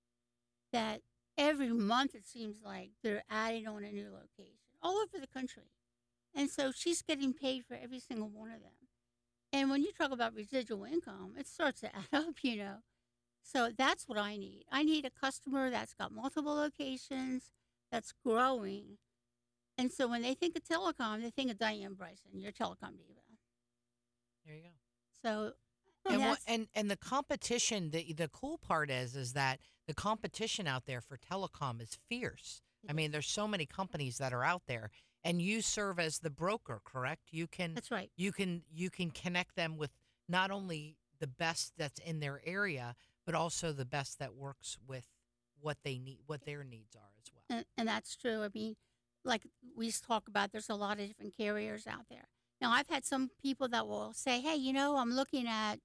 that every month it seems like they're adding on a new location all over the country. And so she's getting paid for every single one of them. And when you talk about residual income, it starts to add up, you know. So that's what I need. I need a customer that's got multiple locations, that's growing. And so when they think of telecom, they think of Diane Bryson, your telecom diva. There you go. So, And, and what, that's, and and the competition, the the cool part is is that the competition out there for telecom is fierce. I mean, there's so many companies that are out there, and you serve as the broker, correct? You can that's right. you can you can connect them with not only the best that's in their area, but also the best that works with what they need, what their needs are as well. And, and that's true. I mean, like we talk about, there's a lot of different carriers out there. Now, I've had some people that will say, hey, you know, I'm looking at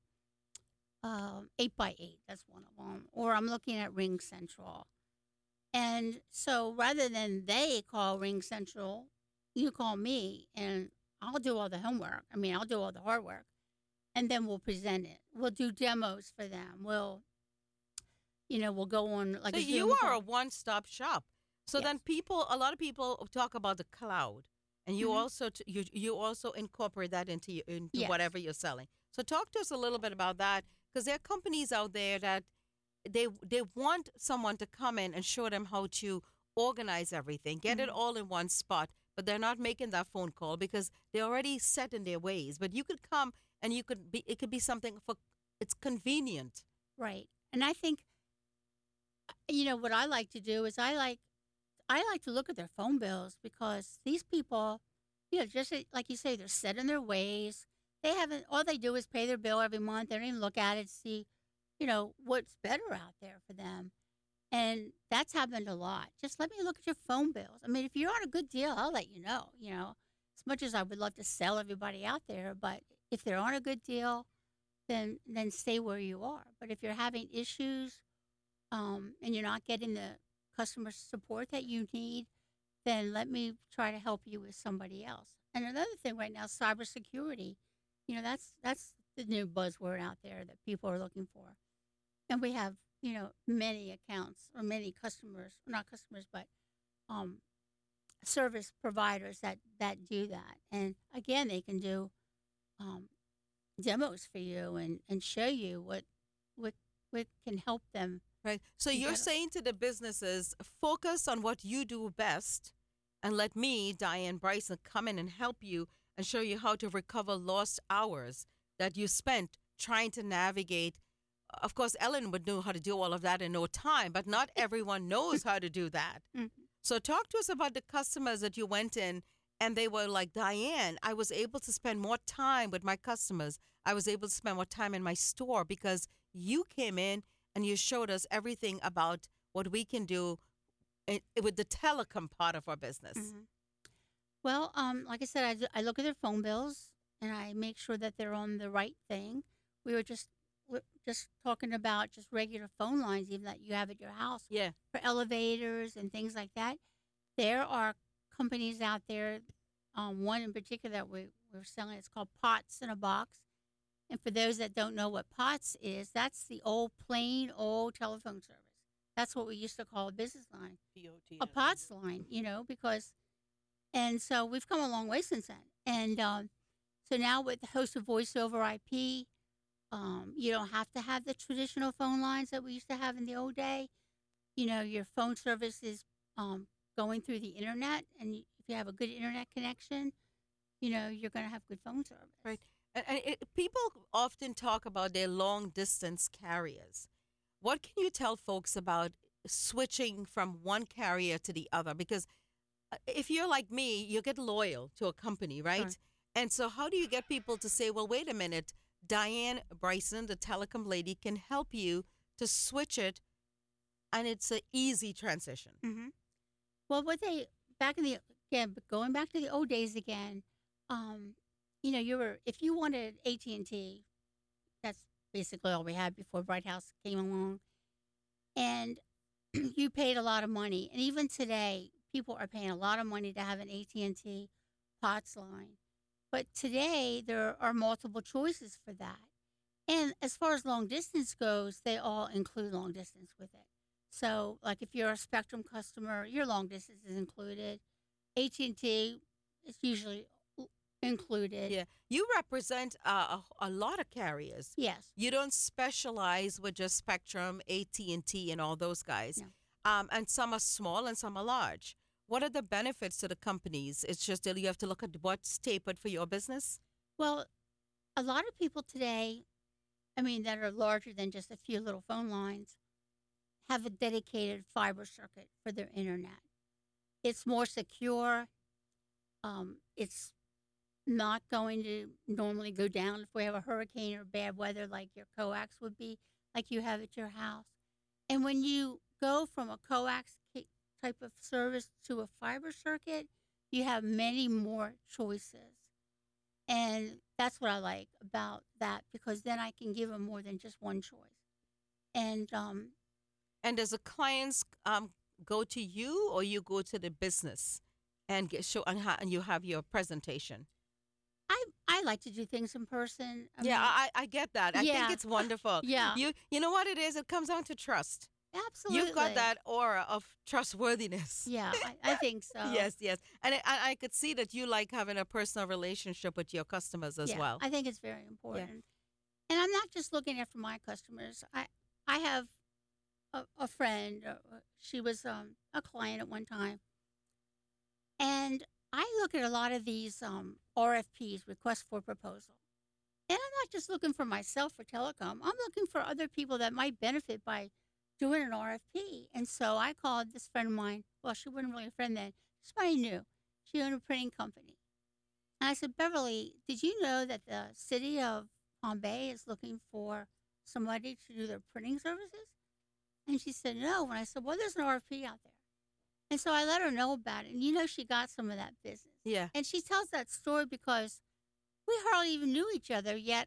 um, eight by eight. That's one of them. Or I'm looking at Ring Central. And so rather than they call Ring Central, you call me and I'll do all the homework. I mean, I'll do all the hard work. And then we'll present it. We'll do demos for them. We'll, you know, we'll go on like So a you Zoom are a call. one-stop shop. So Yes. then people, a lot of people talk about the cloud, and you Mhm. also t- you you also incorporate that into your, into Yes. whatever you're selling. So talk to us a little bit about that, because there are companies out there that they they want someone to come in and show them how to organize everything, get it Mhm. all in one spot, but they're not making that phone call because they're already set in their ways. But you could come and you could be it could be something for it's convenient. Right. And I think, you know, what I like to do is I like, I like to look at their phone bills because these people, you know, just like like you say, they're set in their ways. They haven't, all they do is pay their bill every month. They don't even look at it to see, you know, what's better out there for them. And that's happened a lot. Just let me look at your phone bills. I mean, if you're on a good deal, I'll let you know, you know, as much as I would love to sell everybody out there. But if they're on a good deal, then then stay where you are. But if you're having issues um, and you're not getting the customer support that you need, then let me try to help you with somebody else. And another thing right now, cybersecurity. You know, that's that's the new buzzword out there that people are looking for. And we have, you know, many accounts or many customers, not customers, but um, service providers that, that do that. And again, they can do um, demos for you and, and show you what what what can help them. Right. So You you're gotta- saying to the businesses, focus on what you do best and let me, Diane Bryson, come in and help you and show you how to recover lost hours that you spent trying to navigate. Of course, Ellen would know how to do all of that in no time, but not everyone knows how to do that. Mhm. So talk to us about the customers that you went in and they were like, Diane, I was able to spend more time with my customers. I was able to spend more time in my store because you came in and you showed us everything about what we can do i- with the telecom part of our business. Mhm. Well, um, like I said, I, d- I look at their phone bills and I make sure that they're on the right thing. We were just we're just talking about just regular phone lines, even that you have at your house Yeah. for elevators and things like that. There are companies out there. Um, one in particular that we, we're selling, it's called Pots in a Box. And for those that don't know what Pots is, that's the old plain old telephone service. That's what we used to call a business line, a Pots line, you know, because, and so we've come a long way since then. And um, so now with the host of Voice over I P, Um, you don't have to have the traditional phone lines that we used to have in the old day. You know, your phone service is um, going through the internet, and y- if you have a good internet connection, you know, you're going to have good phone service. Right. And, and it, people often talk about their long distance carriers. What can you tell folks about switching from one carrier to the other? Because uh, if you're like me, you get loyal to a company, right? Sure. And so, how do you get people to say, well, wait a minute, Diane Bryson, the telecom lady, can help you to switch it, and it's an easy transition? hmm Well, what they back in the again, but going back to the old days again, um, you know, you were if you wanted A T and T, that's basically all we had before Bright House came along, and you paid a lot of money. And even today, people are paying a lot of money to have an A T and T POTS line. But today, there are multiple choices for that. And as far as long distance goes, they all include long distance with it. So, like if you're a Spectrum customer, your long distance is included. A T and T is usually l- included. Yeah. You represent uh, a, a lot of carriers. Yes. You don't specialize with just Spectrum, A T and T, and all those guys. No. Um, and some are small and some are large. What are the benefits to the companies? It's just that you have to look at what's tapered for your business. Well, a lot of people today, I mean, that are larger than just a few little phone lines, have a dedicated fiber circuit for their internet. It's more secure. Um, it's not going to normally go down if we have a hurricane or bad weather like your coax would be, like you have at your house. And when you go from a coax ca- type of service to a fiber circuit, you have many more choices. And that's what I like about that because then I can give them more than just one choice. And um, And does the clients um, go to you or you go to the business and get show and, ha- and you have your presentation? I I like to do things in person. I yeah, mean, I, I get that. I Yeah. think it's wonderful. Yeah. You you know what it is? It comes down to trust. absolutely. You've got that aura of trustworthiness. Yeah, I, I think so. Yes, yes. And I, I I could see that you like having a personal relationship with your customers as Yeah, well. I think it's very important. And I'm not just looking after my customers. I I have a, a friend. Uh, uh, she was um, a client at one time, and I look at a lot of these um, R F Ps, requests for proposal. And I'm not just looking for myself for telecom. I'm looking for other people that might benefit by doing an R F P. And so I called this friend of mine. Well, she wasn't really a friend then. Somebody knew. She owned a printing company. And I said, Beverly, did you know that the city of Palm Bay is looking for somebody to do their printing services? And she said, no. And I said, well, there's an R F P out there. And so I let her know about it. And you know, she got some of that business. Yeah. And she tells that story because we hardly even knew each other, yet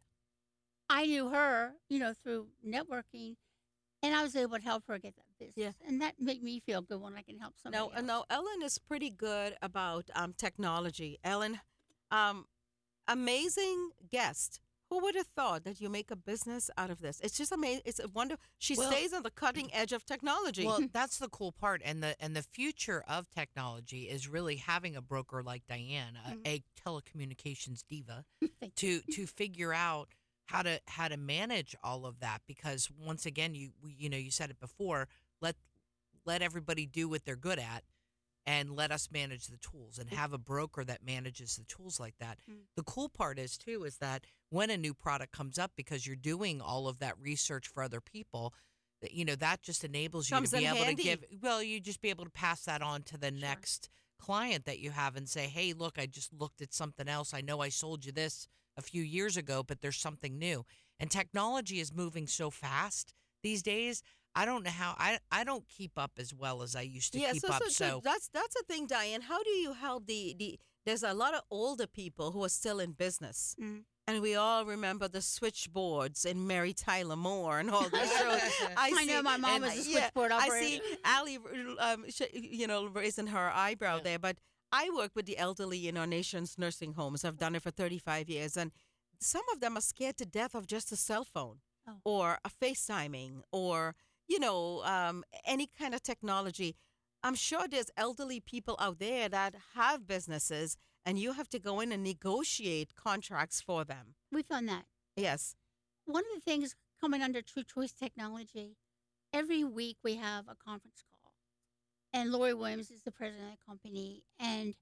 I knew her, you know, through networking, and I was able to help her get that business. Yeah. And that made me feel good when I can help somebody No, uh, else. no. Ellen is pretty good about um, technology. Ellen, um, amazing guest. Who would have thought that you make a business out of this? It's just amazing. It's a wonder. She Well- stays on the cutting edge of technology. Well, that's the cool part, and the and the future of technology is really having a broker like Diane, a, Mhm. a telecommunications diva, Thank to to figure out how to how to manage all of that. Because once again, you we, you know you said it before. Let let everybody do what they're good at, and let us manage the tools and have a broker that manages the tools like that. Mm. The cool part is too is that when a new product comes up, because you're doing all of that research for other people, that you know that just enables you Comes to be in able handy. to give well, you just be able to pass that on to the Sure. next client that you have and say, hey, look, I just looked at something else. I know I sold you this a few years ago, but there's something new. And technology is moving so fast these days. I don't know how I I don't keep up as well as I used to yeah, keep so, up. so, so So that's that's the thing, Diane. How do you help the the? There's a lot of older people who are still in business, Mhm. and we all remember the switchboards and Mary Tyler Moore and all these shows. I, I know see- my mom and, was a uh, yeah, switchboard I operator. see Ali, um, sh- you know, raising her eyebrow Yeah. there. But I work with the elderly in our nation's nursing homes. I've done it for thirty-five years, and some of them are scared to death of just a cell phone Oh. or a FaceTiming or you know um, any kind of technology. I'm sure there's elderly people out there that have businesses, and you have to go in and negotiate contracts for them. We've done that. Yes. one of the things coming under True Choice Technology, every week we have a conference call. And Lori Williams is the president of the company. And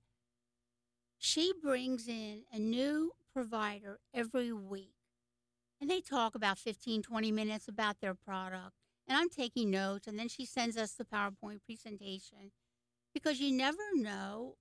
she brings in a new provider every week. And they talk about fifteen, twenty minutes about their product. And I'm taking notes. And then she sends us the PowerPoint presentation. Because you never know,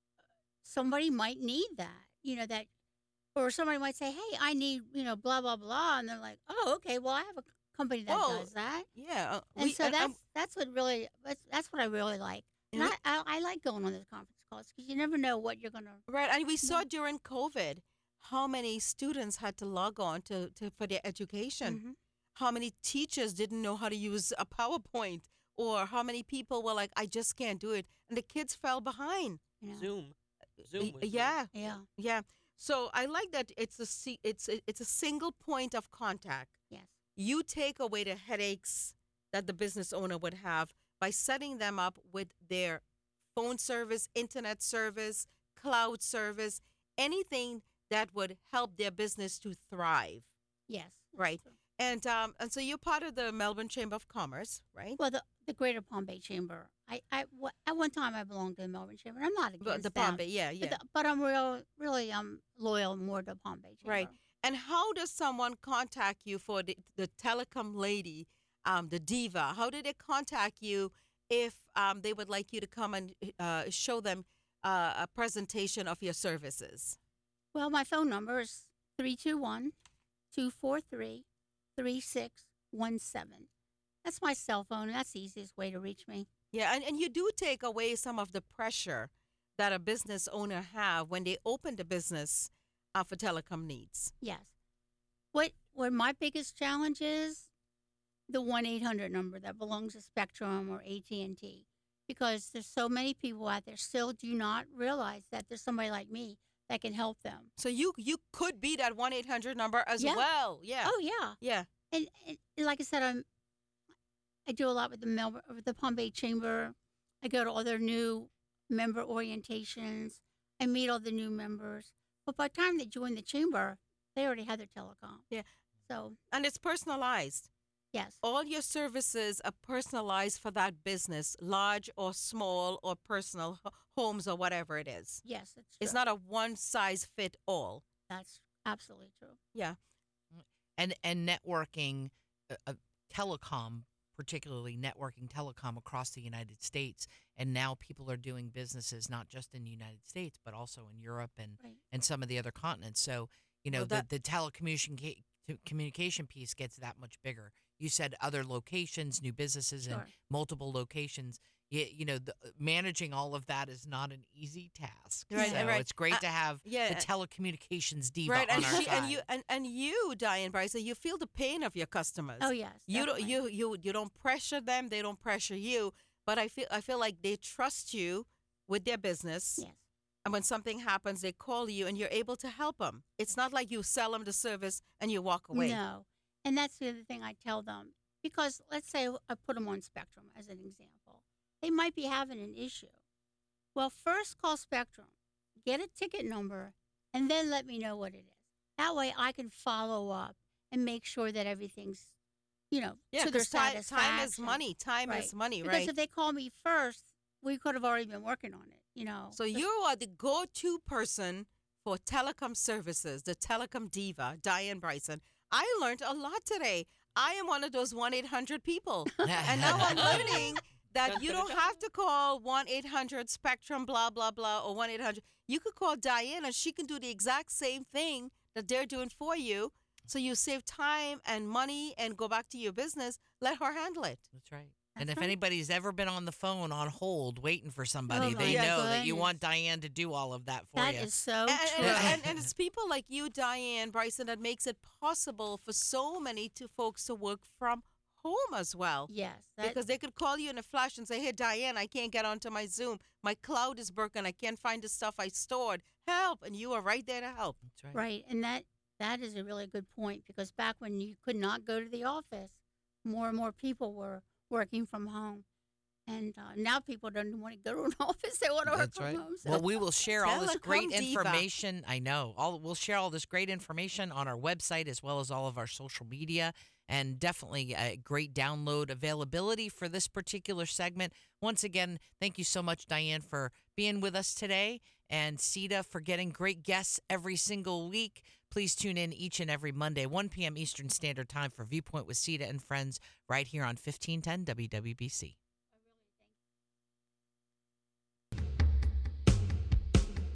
somebody might need that. You know, that, or somebody might say, hey, I need, you know, blah, blah, blah. And they're like, oh, okay, well, I have a company that Well, does that. Yeah. uh, And we- so and- that's and- that's what really that's, that's what I really like. And And I, I I like going on those conference calls because you never know what you're gonna. Right, and we saw Yeah. during COVID how many students had to log on to, to for their education. Mhm. How many teachers didn't know how to use a PowerPoint, or how many people were like, "I just can't do it," and the kids fell behind. You know? Zoom. Y- Zoom. was yeah, Yeah. yeah. So I like that it's a si- it's a, it's a single point of contact. Yes. You take away the headaches that the business owner would have by setting them up with their phone service, internet service, cloud service, anything that would help their business to thrive. Yes. that's Right. true. And um and so you're part of the Melbourne Chamber of Commerce, right? Well, the the Greater Palm Bay Chamber. I I wa- at one time I belonged to the Melbourne Chamber. I'm not But against the them, Palm Bay, yeah, But, yeah. the- but I'm real really I'm loyal more to Palm Bay Chamber. Right. And how does someone contact you for the, the telecom lady, um, the diva? How do they contact you if um, they would like you to come and uh, show them uh, a presentation of your services? Well, my phone number is three two one, two four three, three six one seven. That's my cell phone, and that's the easiest way to reach me. Yeah, and, and you do take away some of the pressure that a business owner have when they open the business uh, for telecom needs. Yes. What what my biggest challenge is the one eight hundred number that belongs to Spectrum or A T and T, because there's so many people out there still do not realize that there's somebody like me that can help them. So you you could be that one eight hundred number as Yeah. well. Yeah. Oh yeah. Yeah. And, and like I said, I'm I do a lot with the Melbourne, with the Palm Bay Chamber. I go to all their new member orientations. I meet all the new members. But by the time they join the chamber, they already have their telecom. Yeah. So And it's personalized. yes, All your services are personalized for that business, large or small or personal h- homes or whatever it is. yes, it's It's true. not a one size fit all. That's absolutely true. Yeah. and and networking, uh, uh, telecom, particularly networking telecom across the United States, and now people are doing businesses not just in the United States but also in Europe and Right. and some of the other continents. So you know Well, that- the the telecommunication ca- to- communication piece gets that much bigger. You said other locations, new businesses, and Sure. multiple locations. You, you know, the, managing all of that is not an easy task. Right, so right. it's great Uh, to have yeah, the uh, telecommunications diva Right. on And our she, side. and you and, and you, Diane Bryson, you feel the pain of your customers. Oh yes. You don't definitely. you you you don't pressure them, they don't pressure you. But I feel I feel like they trust you with their business. Yes. And when something happens, they call you and you're able to help them. It's not like you sell them the service and you walk away. No. And that's the other thing I tell them. Because let's say I put them on Spectrum as an example. They might be having an issue. Well, first call Spectrum, get a ticket number, and then let me know what it is. That way I can follow up and make sure that everything's, you know, Yeah, to their 'cause time, time is satisfaction. money. Time Right. is money, Because right? if they call me first, we could have already been working on it, you know. So you are the go-to person for telecom services, the telecom diva, Diane Bryson. I learned a lot today. I am one of those one eight hundred people. And now I'm learning that you don't have to call one eight hundred Spectrum, blah, blah, blah, or one eight hundred. You could call Diane and she can do the exact same thing that they're doing for you. So you save time and money and go back to your business. Let her handle it. That's right. and That's if right. anybody's ever been on the phone on hold waiting for somebody, Oh, they my know that you goodness. want Diane to do all of that for That you. is so And, true. and, and, and it's people like you, Diane Bryson, that makes it possible for so many to folks to work from home as well. yes. That, Because they could call you in a flash and say, hey, Diane, I can't get onto my Zoom. My cloud is broken. I can't find the stuff I stored. Help. And you are right there to help. That's right. Right, and that that is a really good point because back when you could not go to the office, more and more people were working from home. And uh, now people don't want to go to an office; they want to work That's from right. home. So. Well, we will share all this great Telecom diva. information. I know. All we'll share all this great information on our website as well as all of our social media, and definitely a great download availability for this particular segment. Once again, thank you so much, Diane, for being with us today, and Sita for getting great guests every single week. Please tune in each and every Monday, one p.m. Eastern Standard Time for Viewpoint with Sita and Friends right here on fifteen ten W W B C.